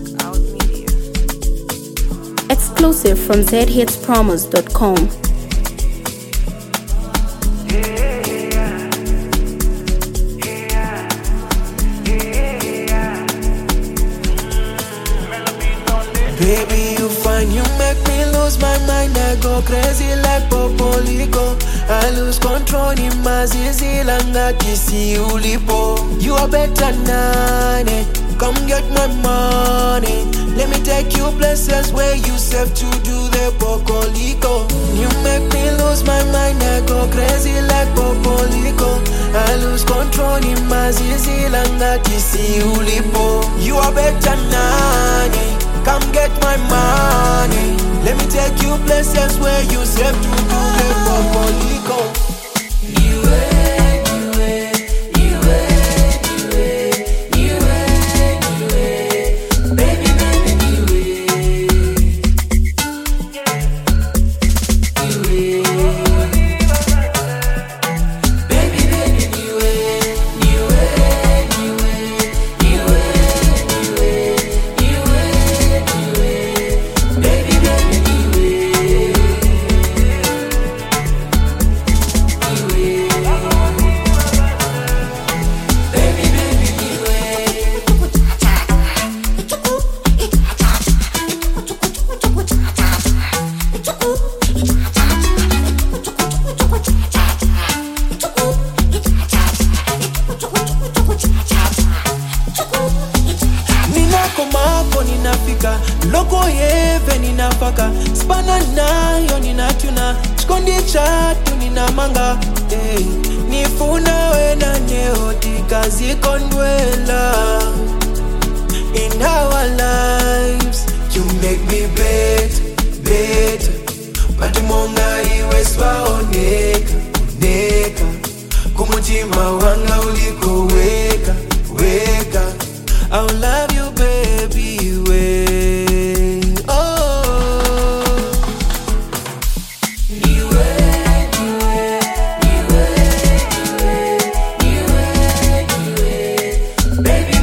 Blackout Media. Exclusive from zhitspromos.com. Baby, you fine, you make me lose my mind. I go crazy like Popolico. I lose control in my zizi langa kisi ulipo. You are better nane, come get my money. Let me take you places where you have to do the Popolico. You make me lose my mind. I go crazy like Popolico. I lose control in my zizi langa kisi ulipo. You are better nane, come get my money. Let me take you places where you have to do the Popolico. Ninafika loko yeve ninafaka spana nayo ninatuna chikondi chatu ninamanga nifuna wena neotika zikondwela. In our lives you make me better Matimonga iwe swaoneka neka kumutima wanga uliko weka I'll love you baby way. Oh, niwe baby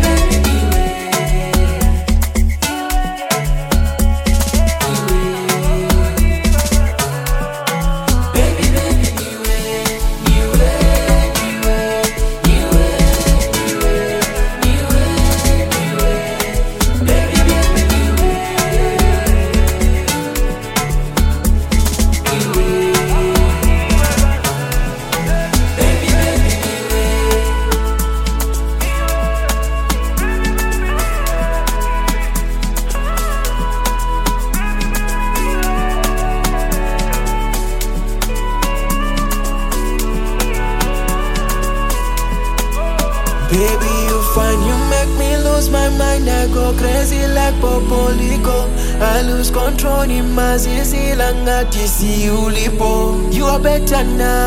Baby, you fine, you make me lose my mind. I go crazy like Popolico. I lose control in my zizi langa kisi ulipo. You are better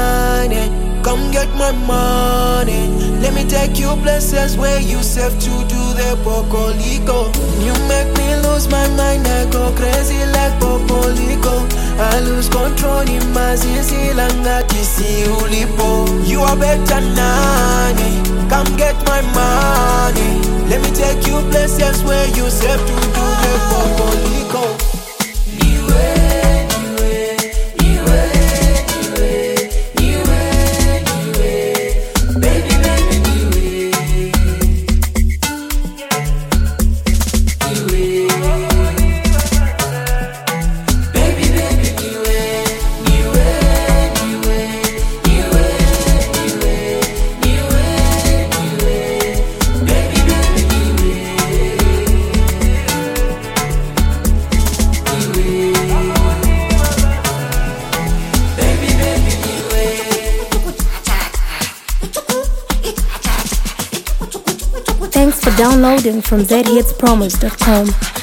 nane, come get my money. Let me take you places where you have to do the Popolico. You make me lose my mind. I go crazy like Popolico. I lose control in my zizi langa kisi ulipo. You are better nane, come get my money. Let me take you places where you have to do the Popolico. Thanks for downloading from zhitspromos.com.